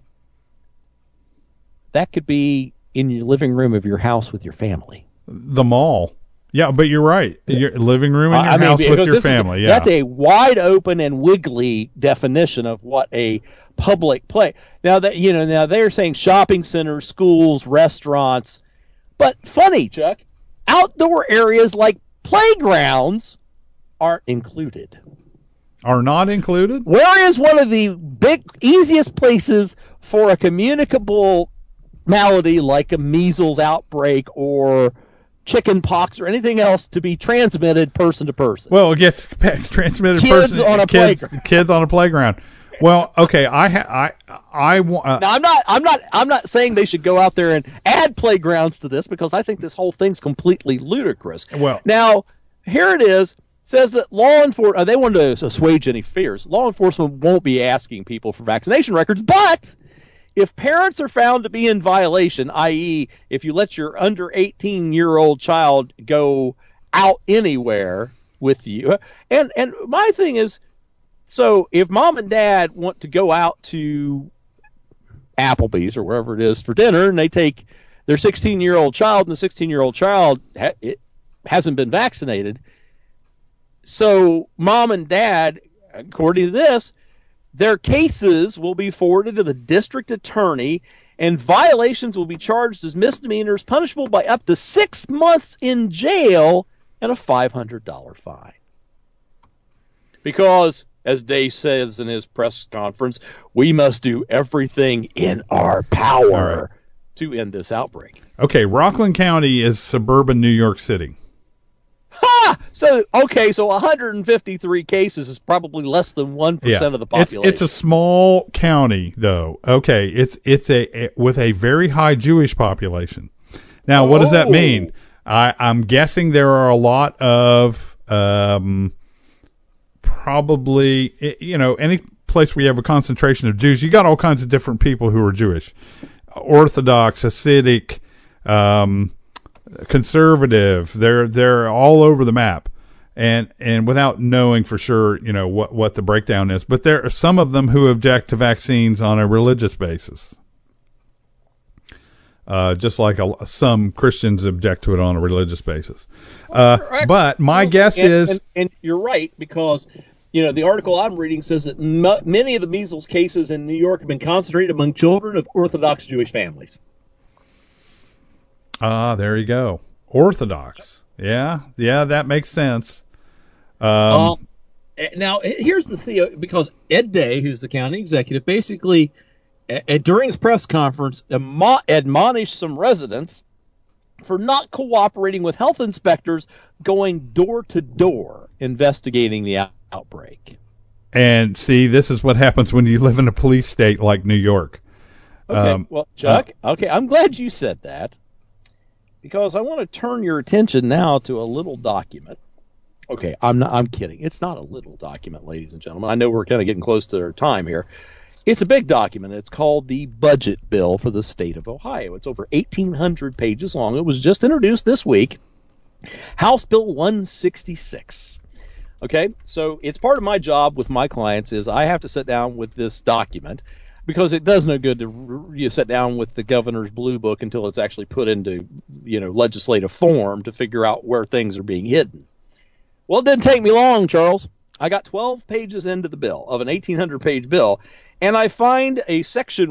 that could be in your living room of your house with your family. The mall. Yeah, but you're right. Your living room in your house with your family. Yeah, that's a wide open and wiggly definition of what a public place. Now that now they're saying shopping centers, schools, restaurants, but funny, Chuck, outdoor areas like playgrounds aren't included. Are not included? Where is one of the easiest places for a communicable malady like a measles outbreak or chicken pox or anything else to be transmitted person to person? Well, it gets transmitted kids on a playground. Kids on a playground. Well, okay, I want. Now, I'm not saying they should go out there and add playgrounds to this because I think this whole thing's completely ludicrous. Well, now here it is. Says that law enforcement, they wanted to assuage any fears. Law enforcement won't be asking people for vaccination records, but if parents are found to be in violation, i.e., if you let your under 18-year-old child go out anywhere with you, and my thing is, so if mom and dad want to go out to Applebee's or wherever it is for dinner, and they take their 16-year-old child, and the 16-year-old child hasn't been vaccinated, so mom and dad, according to this, their cases will be forwarded to the district attorney, and violations will be charged as misdemeanors, punishable by up to 6 months in jail and a $500 fine. Because, as Dave says in his press conference, we must do everything in our power to end this outbreak. Okay, Rockland County is suburban New York City. Ha! So 153 cases is probably less than 1% of the population. It's a small county, though. Okay, it's with a very high Jewish population. Now, what does that mean? I'm guessing there are a lot of probably any place where you have a concentration of Jews, you got all kinds of different people who are Jewish. Orthodox, Hasidic, conservative. They're all over the map. And without knowing for sure, what the breakdown is. But there are some of them who object to vaccines on a religious basis. Just like some Christians object to it on a religious basis. But my guess is... And you're right, because, the article I'm reading says that many of the measles cases in New York have been concentrated among children of Orthodox Jewish families. There you go. Orthodox. Yeah, that makes sense. Now, here's the thing, because Ed Day, who's the county executive, basically, during his press conference, admonished some residents for not cooperating with health inspectors going door to door investigating the outbreak. And see, this is what happens when you live in a police state like New York. Okay, well, Chuck, I'm glad you said that, because I want to turn your attention now to a little document. Okay, I'm kidding. It's not a little document, ladies and gentlemen. I know we're kind of getting close to our time here. It's a big document. It's called the Budget Bill for the state of Ohio. It's over 1,800 pages long. It was just introduced this week. House Bill 166. Okay, so it's part of my job with my clients is I have to sit down with this document, because it does no good to sit down with the governor's blue book until it's actually put into legislative form to figure out where things are being hidden. Well, it didn't take me long, Charles. I got 12 pages into the bill, of an 1,800-page bill, and I find a section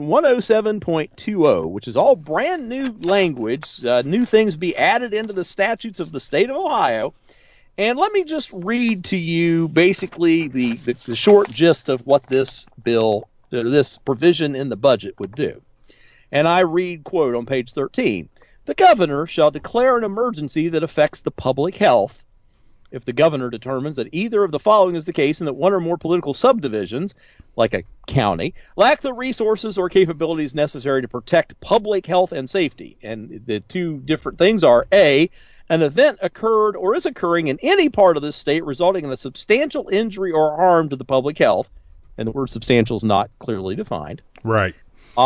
107.20, which is all brand new language, new things be added into the statutes of the state of Ohio. And let me just read to you basically the short gist of what this bill, this provision in the budget would do. And I read, quote, on page 13, "The governor shall declare an emergency that affects the public health if the governor determines that either of the following is the case and that one or more political subdivisions, like a county, lack the resources or capabilities necessary to protect public health and safety." And the two different things are, A, an event occurred or is occurring in any part of this state resulting in a substantial injury or harm to the public health, and the word substantial is not clearly defined. Right.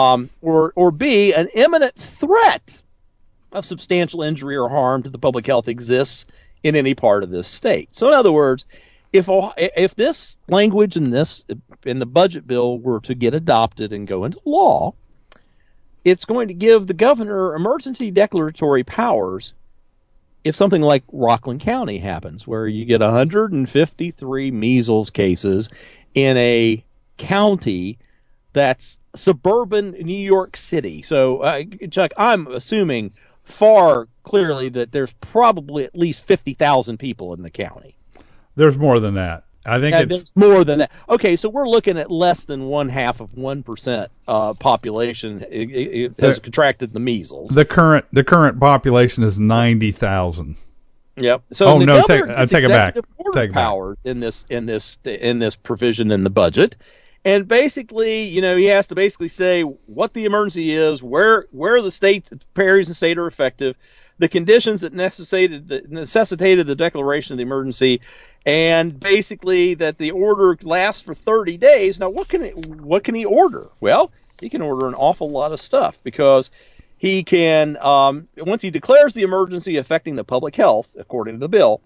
Or B, an imminent threat of substantial injury or harm to the public health exists in any part of this state. So in other words, if this language in the budget bill were to get adopted and go into law, it's going to give the governor emergency declaratory powers if something like Rockland County happens, where you get 153 measles cases in a county that's suburban New York City. So, Chuck, I'm assuming far clearly that there's probably at least 50,000 people in the county. There's more than that. I think there's more than that. Okay, so we're looking at less than 1/2% population has contracted the measles. The current population is 90,000. Yep. So take it back. Order powers in this provision in the budget. And basically, he has to basically say what the emergency is, where the state areas and state are effective, the conditions that necessitated the declaration of the emergency, and basically that the order lasts for 30 days. Now, what can he order? Well, he can order an awful lot of stuff, because he can, once he declares the emergency affecting the public health, according to the bill,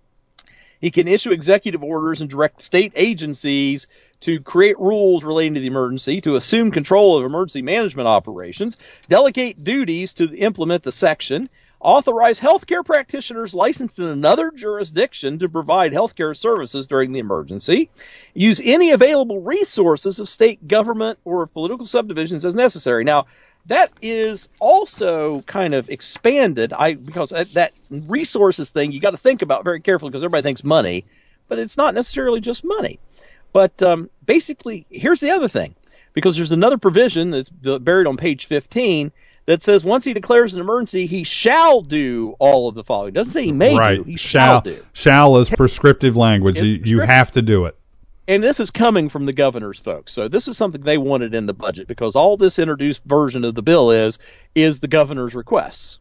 he can issue executive orders and direct state agencies to create rules relating to the emergency, to assume control of emergency management operations, delegate duties to implement the section, authorize healthcare practitioners licensed in another jurisdiction to provide healthcare services during the emergency, use any available resources of state government or of political subdivisions as necessary. Now, that is also kind of expanded, because that resources thing you got to think about very carefully, because everybody thinks money, but it's not necessarily just money. But basically, here's the other thing, because there's another provision that's buried on page 15 that says once he declares an emergency, he shall do all of the following. It doesn't say he may do, he shall do. Shall is prescriptive language. You have to do it. And this is coming from the governor's folks. So this is something they wanted in the budget, because all this introduced version of the bill is the governor's requests.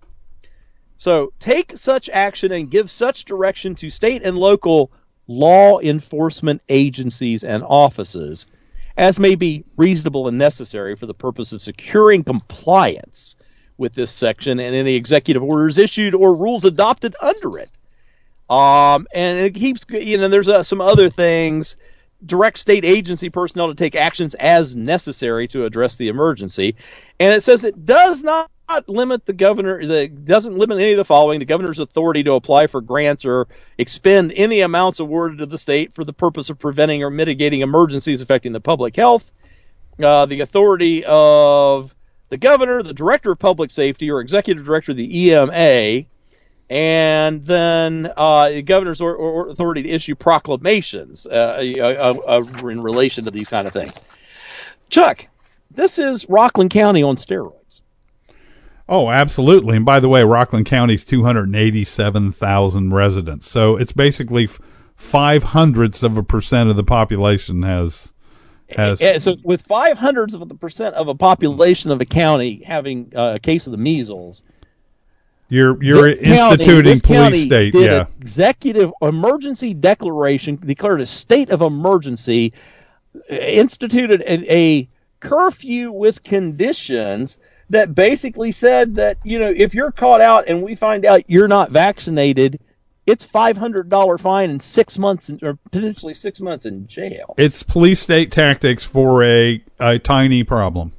So take such action and give such direction to state and local law enforcement agencies and offices as may be reasonable and necessary for the purpose of securing compliance with this section and any executive orders issued or rules adopted under it. And it keeps, there's some other things. Direct state agency personnel to take actions as necessary to address the emergency. And it says it does not limit doesn't limit any of the following: the governor's authority to apply for grants or expend any amounts awarded to the state for the purpose of preventing or mitigating emergencies affecting the public health. The authority of the governor, the director of public safety, or executive director of the EMA, and then the governor's authority to issue proclamations in relation to these kind of things. Chuck, this is Rockland County on steroids. Oh, absolutely. And by the way, Rockland County's 287,000 residents. So it's basically 0.05% of the population has. So with 0.05% of a population of a county having a case of the measles, you're instituting police state. Did an executive emergency declaration, declared a state of emergency, instituted a curfew with conditions that basically said that, if you're caught out and we find out you're not vaccinated, it's $500 fine and 6 months or potentially 6 months in jail. It's police state tactics for a tiny problem.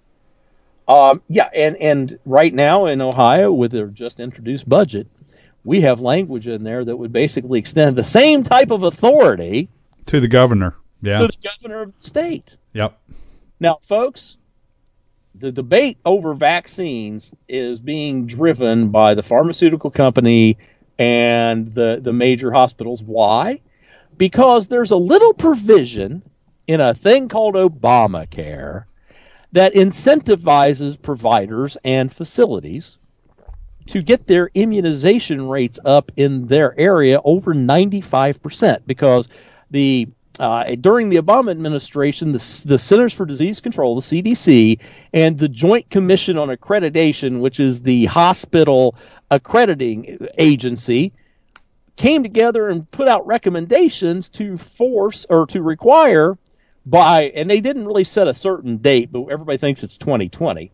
And right now in Ohio, with their just introduced budget, we have language in there that would basically extend the same type of authority to the governor. Yeah. To the governor of the state. Yep. Now, folks, the debate over vaccines is being driven by the pharmaceutical company and the major hospitals. Why? Because there's a little provision in a thing called Obamacare that incentivizes providers and facilities to get their immunization rates up in their area over 95%, because during the Obama administration, the Centers for Disease Control, the CDC, and the Joint Commission on Accreditation, which is the hospital accrediting agency, came together and put out recommendations to force or to require and they didn't really set a certain date, but everybody thinks it's 2020,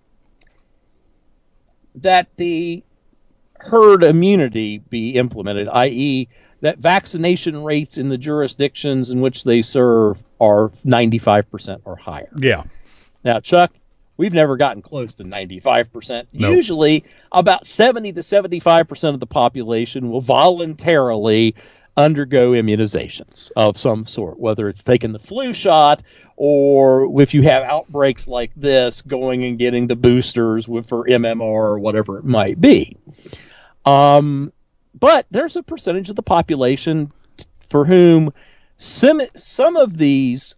that the herd immunity be implemented, i.e., that vaccination rates in the jurisdictions in which they serve are 95% or higher. Yeah. Now, Chuck, we've never gotten close to 95%. Nope. Usually, about 70 to 75% of the population will voluntarily undergo immunizations of some sort, whether it's taking the flu shot or if you have outbreaks like this, going and getting the boosters for MMR or whatever it might be. But there's a percentage of the population for whom some of these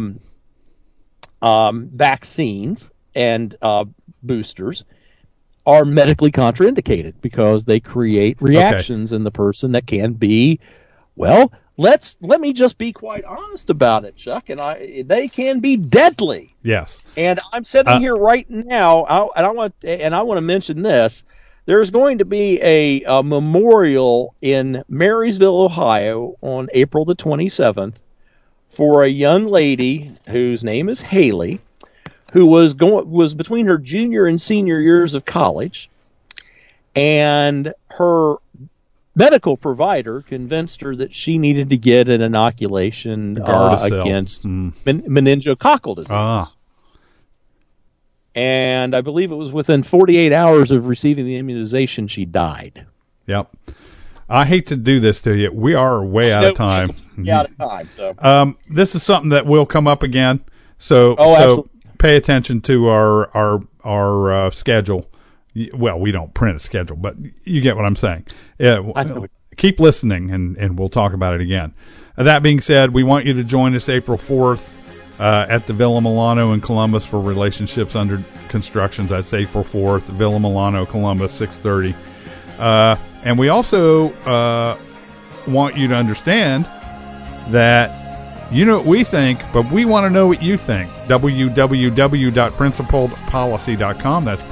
vaccines and boosters are medically contraindicated because they create reactions in the person that can be, well, let me just be quite honest about it, Chuck, and they can be deadly. Yes. And I'm sitting here right now, I want to mention this. There's going to be a memorial in Marysville, Ohio, on April the 27th for a young lady whose name is Haley, who was between her junior and senior years of college, and her medical provider convinced her that she needed to get an inoculation against meningococcal disease. And I believe it was within 48 hours of receiving the immunization, she died. Yep. I hate to do this to you. We are way out of time. Out of time. So this is something that will come up again. So pay attention to our schedule. Well, we don't print a schedule, but you get what I'm saying. Keep listening, and we'll talk about it again. That being said, we want you to join us April 4th at the Villa Milano in Columbus for Relationships Under Constructions. That's April 4th, Villa Milano, Columbus, 6:30. And we also want you to understand that you know what we think, but we want to know what you think. www.principledpolicy.com. That's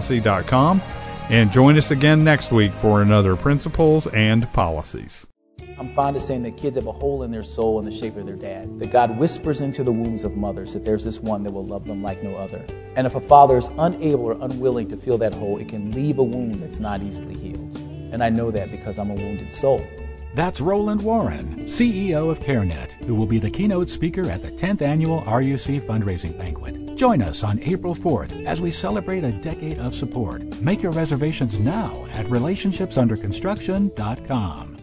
principledpolicy.com. And join us again next week for another Principles and Policies. I'm fond of saying that kids have a hole in their soul in the shape of their dad, that God whispers into the wombs of mothers that there's this one that will love them like no other. And if a father is unable or unwilling to fill that hole, it can leave a wound that's not easily healed. And I know that because I'm a wounded soul. That's Roland Warren, CEO of CareNet, who will be the keynote speaker at the 10th Annual RUC Fundraising Banquet. Join us on April 4th as we celebrate a decade of support. Make your reservations now at relationshipsunderconstruction.com.